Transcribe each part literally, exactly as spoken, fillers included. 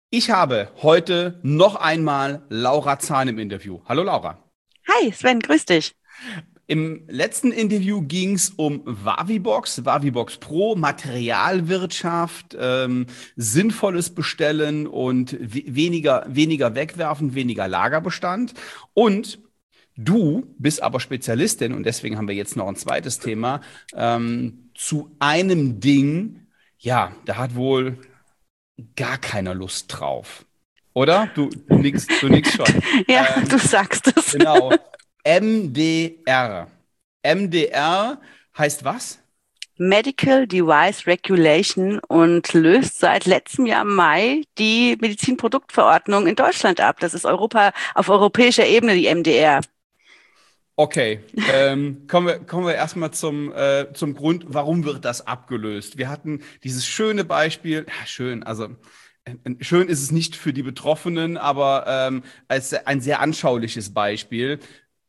Ich habe heute noch einmal Laura Zahn im Interview. Hallo Laura. Hi Sven, grüß dich. Im letzten Interview ging es um Vavibox, Vavibox Pro, Materialwirtschaft, ähm, sinnvolles Bestellen und we weniger, weniger wegwerfen, weniger Lagerbestand. Und du bist aber Spezialistin und deswegen haben wir jetzt noch ein zweites Thema ähm, zu einem Ding. Ja, da hat wohl gar keiner Lust drauf. Oder? Du, du nix, du nix schon. Ja, du Ähm, sagst es. genau. M D R. M D R heißt was? Medical Device Regulation und löst seit letztem Jahr im Mai die Medizinproduktverordnung in Deutschland ab. Das ist Europa auf europäischer Ebene, die M D R. Okay, ähm, kommen wir, kommen wir erstmal zum, äh, zum Grund, warum wird das abgelöst? Wir hatten dieses schöne Beispiel, ja, schön, also äh, schön ist es nicht für die Betroffenen, aber ähm, als ein sehr anschauliches Beispiel,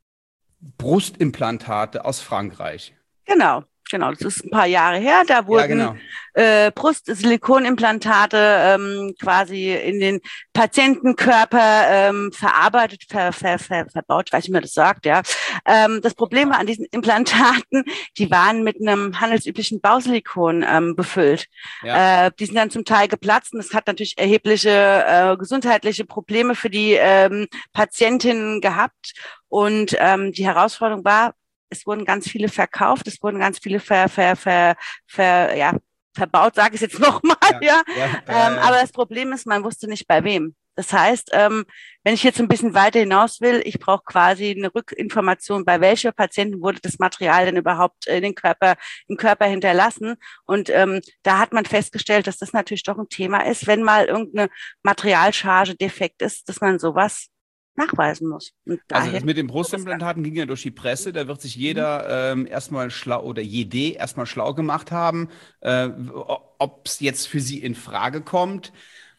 Brustimplantate aus Frankreich. Genau, genau. Das ist ein paar Jahre her. Da Ja, wurden genau. äh, Brust-Silikonimplantate ähm, quasi in den Patientenkörper ähm, verarbeitet, ver, ver, ver, verbaut. Ich weiß nicht, wie man das sagt, ja. Ähm, das Problem war an diesen Implantaten, die waren mit einem handelsüblichen Bausilikon ähm, befüllt. Ja. Äh, die sind dann zum Teil geplatzt und das hat natürlich erhebliche äh, gesundheitliche Probleme für die ähm, Patientinnen gehabt. Und ähm, die Herausforderung war, es wurden ganz viele verkauft, es wurden ganz viele ver, ver, ver, ver, ja, verbaut, sage ich jetzt nochmal, Ja, ja. ja, ja, Ähm, ja. aber das Problem ist, man wusste nicht bei wem. Das heißt, ähm, wenn ich jetzt ein bisschen weiter hinaus will, ich brauche quasi eine Rückinformation, bei welcher Patienten wurde das Material denn überhaupt in den Körper, im Körper hinterlassen. Und ähm, da hat man festgestellt, dass das natürlich doch ein Thema ist, wenn mal irgendeine Materialcharge defekt ist, dass man sowas nachweisen muss. Und Also daher das mit den sowas an. Brustimplantaten ging ja durch die Presse. Da wird sich Mhm. jeder ähm, erstmal schlau oder jede erstmal schlau gemacht haben, äh, ob es jetzt für sie in Frage kommt.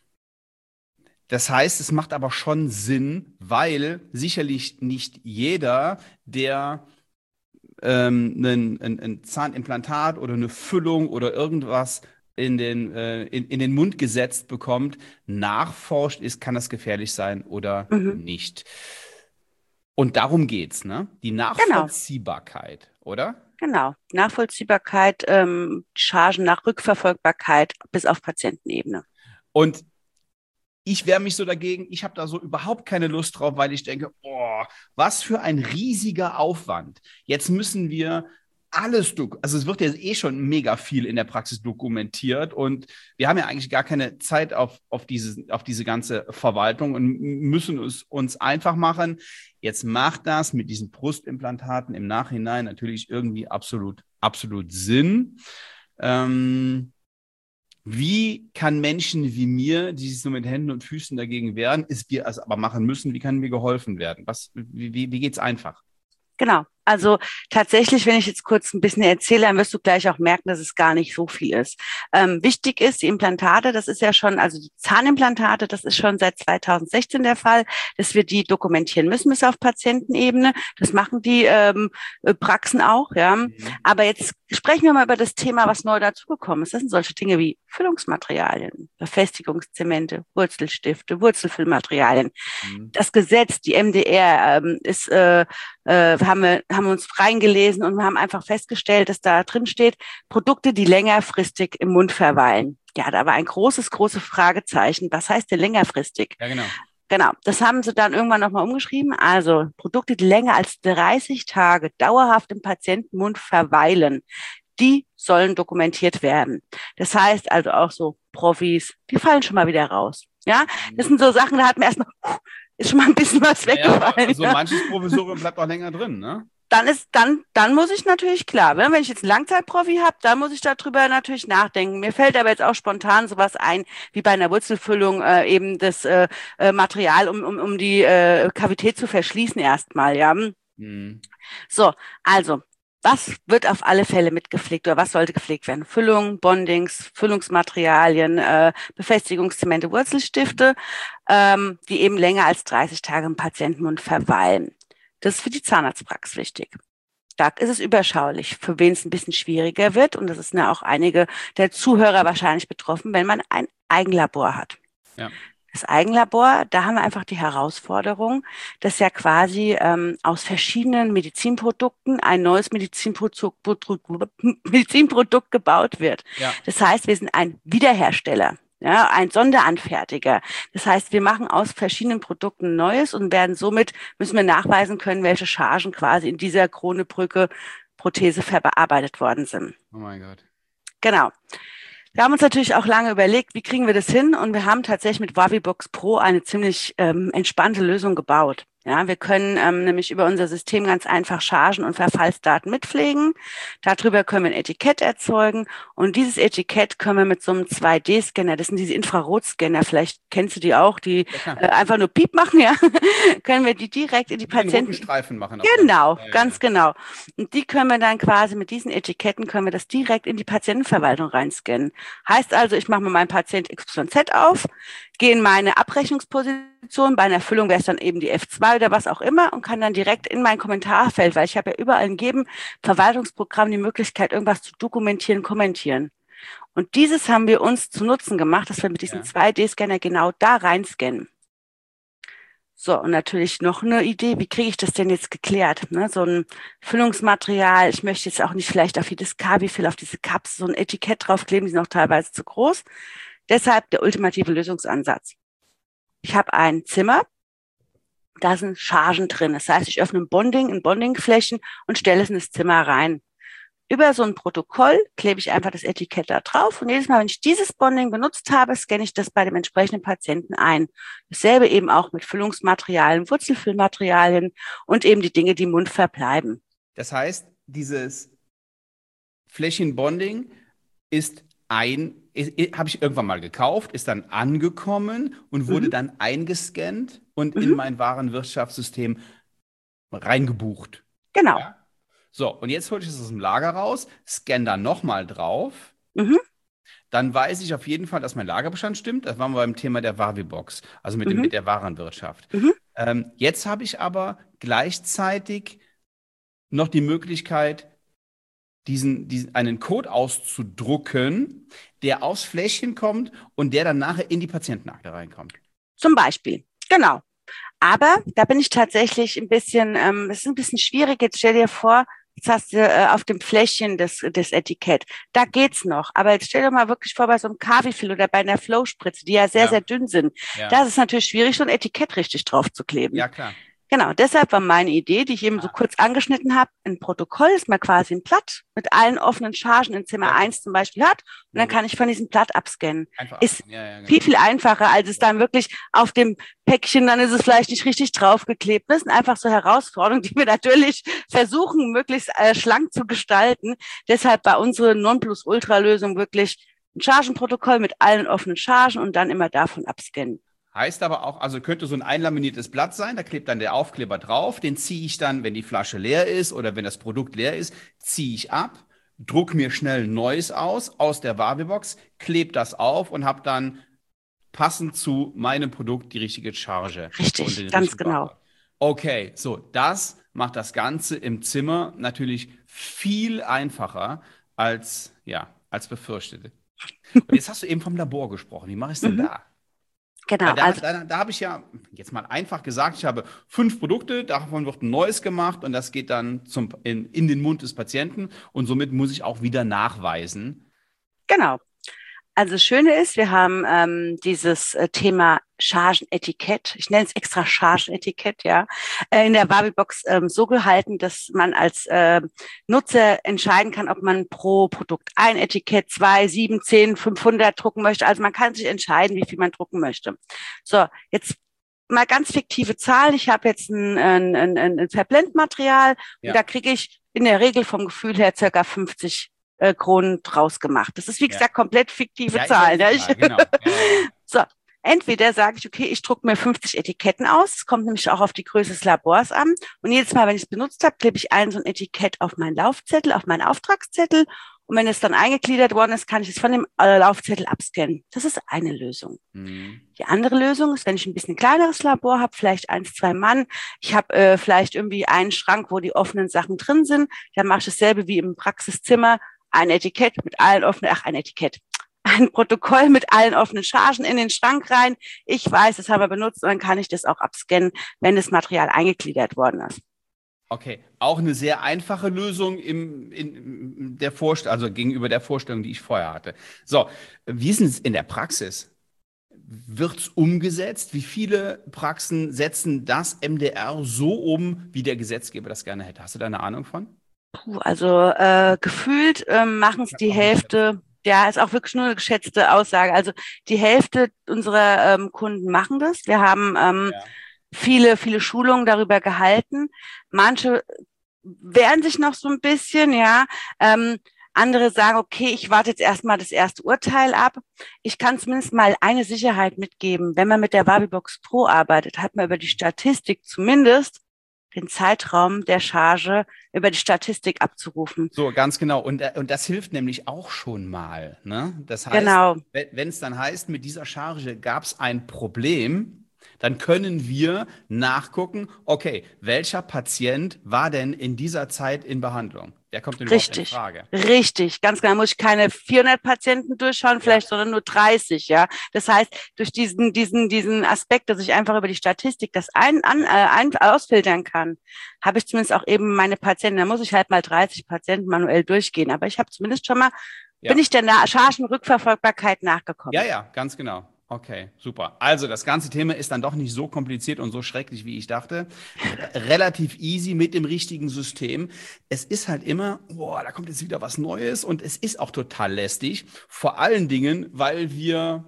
Das heißt, es macht aber schon Sinn, weil sicherlich nicht jeder, der ähm, ein, ein, ein Zahnimplantat oder eine Füllung oder irgendwas in den, äh, in, in den Mund gesetzt bekommt, nachforscht ist, kann das gefährlich sein oder Mhm. nicht. Und darum geht's, ne? Die Genau. Nachvollziehbarkeit, oder? Genau. Nachvollziehbarkeit, ähm, Chargen nach Rückverfolgbarkeit bis auf Patientenebene. Und ich wehre mich so dagegen, ich habe da so überhaupt keine Lust drauf, weil ich denke, oh, was für ein riesiger Aufwand. Jetzt müssen wir alles, also es wird ja eh schon mega viel in der Praxis dokumentiert und wir haben ja eigentlich gar keine Zeit auf, auf, diese, auf diese ganze Verwaltung und müssen es uns einfach machen. Jetzt macht das mit diesen Brustimplantaten im Nachhinein natürlich irgendwie absolut, absolut Sinn. Ähm, Wie kann Menschen wie mir, die sich so mit Händen und Füßen dagegen wehren, es wir es aber machen müssen, wie kann mir geholfen werden? Was, wie, wie, wie geht's einfach? Genau. Also tatsächlich, wenn ich jetzt kurz ein bisschen erzähle, dann wirst du gleich auch merken, dass es gar nicht so viel ist. Ähm, wichtig ist, die Implantate, das ist ja schon, also die Zahnimplantate, das ist schon seit zweitausendsechzehn der Fall, dass wir die dokumentieren müssen bis auf Patientenebene. Das machen die ähm, äh, Praxen auch, ja. Mhm. Aber jetzt sprechen wir mal über das Thema, was neu dazugekommen ist. Das sind solche Dinge wie Füllungsmaterialien, Befestigungszemente, Wurzelstifte, Wurzelfüllmaterialien. Mhm. Das Gesetz, die M D R, ähm, ist, äh, äh, haben wir, haben uns reingelesen und wir haben einfach festgestellt, dass da drin steht, Produkte, die längerfristig im Mund verweilen. Ja, da war ein großes, großes Fragezeichen. Was heißt denn längerfristig? Ja, genau. Genau, das haben sie dann irgendwann nochmal umgeschrieben. Also Produkte, die länger als dreißig Tage dauerhaft im Patientenmund verweilen, die sollen dokumentiert werden. Das heißt also auch so Profis, die fallen schon mal wieder raus. Ja, das Mhm. sind so Sachen, da hat mir erstmal, ist schon mal ein bisschen was Ja, ja, weggefallen. also Ja. manches Provisorium bleibt auch länger drin, ne? Dann ist, dann, dann muss ich natürlich klar, wenn ich jetzt einen Langzeitprofi habe, dann muss ich darüber natürlich nachdenken. Mir fällt aber jetzt auch spontan sowas ein, wie bei einer Wurzelfüllung äh, eben das äh, äh, Material, um, um, um die äh, Kavität zu verschließen erstmal, ja. Mhm. So, also, was wird auf alle Fälle mitgepflegt oder was sollte gepflegt werden? Füllung, Bondings, Füllungsmaterialien, äh, Befestigungszemente, Wurzelstifte, ähm, die eben länger als dreißig Tage im Patientenmund verweilen. Das ist für die Zahnarztpraxis wichtig. Da ist es überschaulich, für wen es ein bisschen schwieriger wird. Und das ist ja auch einige der Zuhörer wahrscheinlich betroffen, wenn man ein Eigenlabor hat. Ja. Das Eigenlabor, da haben wir einfach die Herausforderung, dass ja quasi ähm, aus verschiedenen Medizinprodukten ein neues Medizinprodukt, Medizinprodukt gebaut wird. Ja. Das heißt, wir sind ein Wiederhersteller, ja, ein Sonderanfertiger. Das heißt, wir machen aus verschiedenen Produkten Neues und werden somit, müssen wir nachweisen können, welche Chargen quasi in dieser Krone-Brücke Prothese verarbeitet worden sind. Oh mein Gott. Genau. Wir haben uns natürlich auch lange überlegt, wie kriegen wir das hin? Und wir haben tatsächlich mit Wavibox Pro eine ziemlich ähm, entspannte Lösung gebaut. Ja, wir können ähm, nämlich über unser System ganz einfach Chargen und Verfallsdaten mitpflegen. Darüber können wir ein Etikett erzeugen. Und dieses Etikett können wir mit so einem zwei D Scanner, das sind diese Infrarotscanner, vielleicht kennst du die auch, die Ja, äh, einfach nur Piep machen, ja, können wir die direkt in die Die einen Patienten... roten Streifen machen. Genau, Ja, ja, ganz ja. genau. Und die können wir dann quasi mit diesen Etiketten, können wir das direkt in die Patientenverwaltung reinscannen. Heißt also, ich mache mir meinen Patient X Y Z auf, gehe in meine Abrechnungsposition, bei einer Füllung wäre es dann eben die F zwei oder was auch immer und kann dann direkt in mein Kommentarfeld, weil ich habe ja überall in jedem Verwaltungsprogramm die Möglichkeit, irgendwas zu dokumentieren, kommentieren. Und dieses haben wir uns zu Nutzen gemacht, dass wir mit diesem Ja. zwei D Scanner genau da reinscannen. So, und natürlich noch eine Idee, wie kriege ich das denn jetzt geklärt? Ne? So ein Füllungsmaterial, ich möchte jetzt auch nicht vielleicht auf jedes Kavifill, auf diese Cups so ein Etikett draufkleben, die sind auch teilweise zu groß. Deshalb der ultimative Lösungsansatz. Ich habe ein Zimmer, da sind Chargen drin. Das heißt, ich öffne ein Bonding, in Bondingflächen und stelle es in das Zimmer rein. Über so ein Protokoll klebe ich einfach das Etikett da drauf und jedes Mal, wenn ich dieses Bonding benutzt habe, scanne ich das bei dem entsprechenden Patienten ein. Dasselbe eben auch mit Füllungsmaterialien, Wurzelfüllmaterialien und eben die Dinge, die im Mund verbleiben. Das heißt, dieses Flächenbonding ist ein, habe ich irgendwann mal gekauft, ist dann angekommen und wurde Mhm. dann eingescannt und Mhm. in mein Warenwirtschaftssystem reingebucht. Genau. Ja? So, und jetzt hole ich es aus dem Lager raus, scanne da nochmal drauf. Mhm. Dann weiß ich auf jeden Fall, dass mein Lagerbestand stimmt. Das waren wir beim Thema der Wavibox, also mit, dem, Mhm. mit der Warenwirtschaft. Mhm. Ähm, jetzt habe ich aber gleichzeitig noch die Möglichkeit, diesen, diesen, einen Code auszudrucken, der aufs Fläschchen kommt und der dann nachher in die Patientenakte reinkommt. Zum Beispiel. Genau. Aber da bin ich tatsächlich ein bisschen, ähm, es ist ein bisschen schwierig. Jetzt stell dir vor, jetzt hast du äh, auf dem Fläschchen das, das Etikett. Da geht's noch. Aber jetzt stell dir mal wirklich vor, bei so einem Kavifill oder bei einer Flow-Spritze, die ja sehr, Ja. sehr dünn sind. Ja. Da ist es natürlich schwierig, so ein Etikett richtig drauf zu kleben. Ja, klar. Genau, deshalb war meine Idee, die ich eben so Ah. kurz angeschnitten habe, ein Protokoll, das man quasi ein Blatt mit allen offenen Chargen in Zimmer Ja. eins zum Beispiel hat. Und dann Ja. kann ich von diesem Blatt abscannen. Einfach Ist abscannen. Ja, ja, genau. viel, viel einfacher, als es dann wirklich auf dem Päckchen, dann ist es vielleicht nicht richtig draufgeklebt. Das sind einfach so Herausforderungen, die wir natürlich versuchen, möglichst äh, schlank zu gestalten. Deshalb bei unserer Nonplusultra-Lösung wirklich ein Chargenprotokoll mit allen offenen Chargen und dann immer davon abscannen. Heißt aber auch, also könnte so ein einlaminiertes Blatt sein, da klebt dann der Aufkleber drauf, den ziehe ich dann, wenn die Flasche leer ist oder wenn das Produkt leer ist, ziehe ich ab, druck mir schnell ein neues aus, aus der Wavibox, klebe das auf und habe dann passend zu meinem Produkt die richtige Charge. Richtig, und den ganz richtigen genau. Barcode. Okay, so, das macht das Ganze im Zimmer natürlich viel einfacher als, ja, als befürchtet. Und jetzt hast du eben vom Labor gesprochen. Wie mache ich es denn Mhm. da? Genau, Weil da, also da, da habe ich ja, jetzt mal einfach gesagt, ich habe fünf Produkte, davon wird ein neues gemacht und das geht dann zum, in, in den Mund des Patienten und somit muss ich auch wieder nachweisen. genau. Also das Schöne ist, wir haben ähm, dieses äh, Thema Chargenetikett, ich nenne es extra Chargenetikett, ja, äh, in der Wavibox ähm, so gehalten, dass man als äh, Nutzer entscheiden kann, ob man pro Produkt ein Etikett, zwei, sieben, zehn, fünfhundert drucken möchte. Also man kann sich entscheiden, wie viel man drucken möchte. So, jetzt mal ganz fiktive Zahlen. Ich habe jetzt ein, ein, ein, ein Verblendmaterial Ja. und da kriege ich in der Regel vom Gefühl her circa fünfzig äh, Kronen draus gemacht. Das ist, wie Ja. gesagt, komplett fiktive Ja, Zahlen. ja, Ja, ist ich, klar, genau. Ja, ja, ja. so, entweder sage ich, okay, ich drucke mir fünfzig Etiketten aus. Es kommt nämlich auch auf die Größe des Labors an. Und jedes Mal, wenn ich es benutzt habe, klebe ich ein so ein Etikett auf meinen Laufzettel, auf meinen Auftragszettel. Und wenn es dann eingegliedert worden ist, kann ich es von dem äh, Laufzettel abscannen. Das ist eine Lösung. Mhm. Die andere Lösung ist, wenn ich ein bisschen kleineres Labor habe, vielleicht eins, zwei Mann, ich habe äh, vielleicht irgendwie einen Schrank, wo die offenen Sachen drin sind, dann mache ich dasselbe wie im Praxiszimmer, ein Etikett mit allen offenen, ach, ein Etikett, ein Protokoll mit allen offenen Chargen in den Schrank rein. Ich weiß, das haben wir benutzt und dann kann ich das auch abscannen, wenn das Material eingegliedert worden ist. Okay, auch eine sehr einfache Lösung im, in der Vorstellung, also gegenüber der Vorstellung, die ich vorher hatte. So, wie ist es in der Praxis? Wird es umgesetzt? Wie viele Praxen setzen das M D R so um, wie der Gesetzgeber das gerne hätte? Hast du da eine Ahnung von? Puh, also äh, gefühlt äh, machen es die Hälfte. Ja, ist auch wirklich nur eine geschätzte Aussage. Also die Hälfte unserer ähm, Kunden machen das. Wir haben ähm, Ja. viele, viele Schulungen darüber gehalten. Manche wehren sich noch so ein bisschen, ja. Ähm, andere sagen, okay, ich warte jetzt erstmal das erste Urteil ab. Ich kann zumindest mal eine Sicherheit mitgeben. Wenn man mit der Wavibox Pro arbeitet, hat man über die Statistik zumindest den Zeitraum der Charge über die Statistik abzurufen. So, ganz genau. Und, und das hilft nämlich auch schon mal. Ne? Das heißt, genau. wenn es dann heißt, mit dieser Charge gab es ein Problem, dann können wir nachgucken, okay, welcher Patient war denn in dieser Zeit in Behandlung? Wer kommt denn überhaupt in Frage? Richtig, ganz genau. Muss ich keine vierhundert Patienten durchschauen, vielleicht, ja. sondern nur dreißig, ja. Das heißt, durch diesen, diesen, diesen Aspekt, dass ich einfach über die Statistik das ein, an, äh, ein, ausfiltern kann, habe ich zumindest auch eben meine Patienten, da muss ich halt mal dreißig Patienten manuell durchgehen. Aber ich habe zumindest schon mal, ja. bin ich der Na- Chargenrückverfolgbarkeit nachgekommen. Ja, ja, ganz genau. Okay, super. Also das ganze Thema ist dann doch nicht so kompliziert und so schrecklich, wie ich dachte. Relativ easy mit dem richtigen System. Es ist halt immer, boah, da kommt jetzt wieder was Neues und es ist auch total lästig. Vor allen Dingen, weil wir,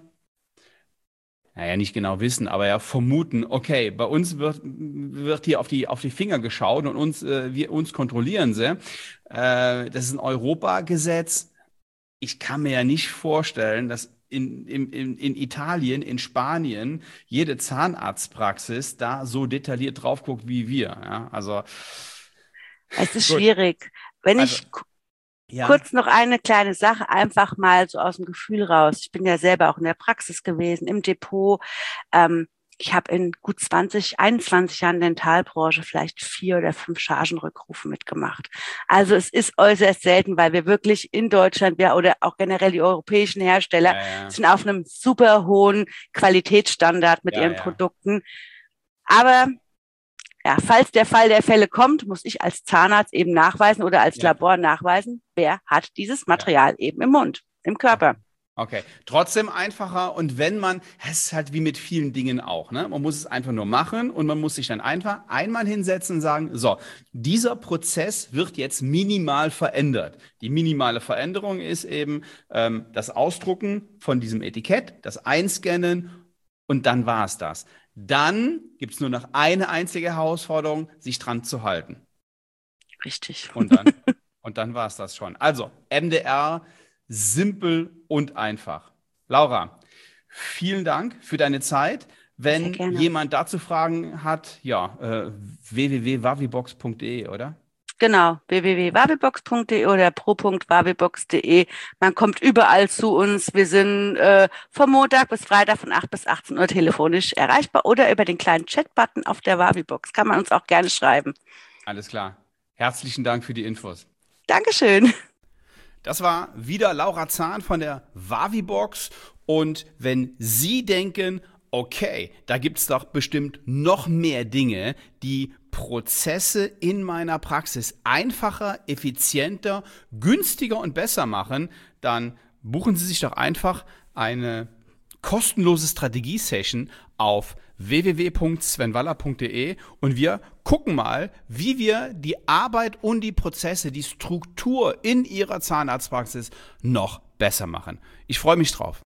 naja, nicht genau wissen, aber ja vermuten, okay, bei uns wird, wird hier auf die, auf die Finger geschaut und uns, äh, wir, uns kontrollieren sie. Äh, das ist ein Europagesetz. Ich kann mir ja nicht vorstellen, dass In, in, in Italien, in Spanien, jede Zahnarztpraxis da so detailliert drauf guckt wie wir. Ja? Also es ist gut. Schwierig. Wenn also, ich ja. kurz noch eine kleine Sache, einfach mal so aus dem Gefühl raus. Ich bin ja selber auch in der Praxis gewesen, im Depot. Ähm, ich habe in gut zwanzig, einundzwanzig Jahren Dentalbranche vielleicht vier oder fünf Chargenrückrufe mitgemacht. Also es ist äußerst selten, weil wir wirklich in Deutschland, ja, oder auch generell die europäischen Hersteller ja, ja. sind auf einem super hohen Qualitätsstandard mit ja, ihren ja. Produkten. Aber ja, falls der Fall der Fälle kommt, muss ich als Zahnarzt eben nachweisen oder als ja. Labor nachweisen, wer hat dieses Material ja. eben im Mund, im Körper. Okay, trotzdem einfacher und wenn man, es ist halt wie mit vielen Dingen auch, ne? Man muss es einfach nur machen und man muss sich dann einfach einmal hinsetzen und sagen, so, dieser Prozess wird jetzt minimal verändert. Die minimale Veränderung ist eben ähm, das Ausdrucken von diesem Etikett, das Einscannen und dann war es das. Dann gibt es nur noch eine einzige Herausforderung, sich dran zu halten. Richtig. Und dann, und dann war es das schon. Also, M D R, simpel und einfach. Laura, vielen Dank für deine Zeit. Wenn jemand dazu Fragen hat, ja, äh, w w w punkt wavibox punkt d e, oder? Genau, w w w punkt wavibox punkt d e oder pro punkt wavibox punkt d e. Man kommt überall zu uns. Wir sind äh, vom Montag bis Freitag von acht bis achtzehn Uhr telefonisch erreichbar oder über den kleinen Chat-Button auf der Wavibox. Kann man uns auch gerne schreiben. Alles klar. Herzlichen Dank für die Infos. Dankeschön. Das war wieder Laura Zahn von der Wavibox. Und wenn Sie denken, okay, da gibt es doch bestimmt noch mehr Dinge, die Prozesse in meiner Praxis einfacher, effizienter, günstiger und besser machen, dann buchen Sie sich doch einfach eine kostenlose Strategie-Session auf w w w punkt sven waller punkt d e und wir gucken mal, wie wir die Arbeit und die Prozesse, die Struktur in Ihrer Zahnarztpraxis noch besser machen. Ich freue mich drauf.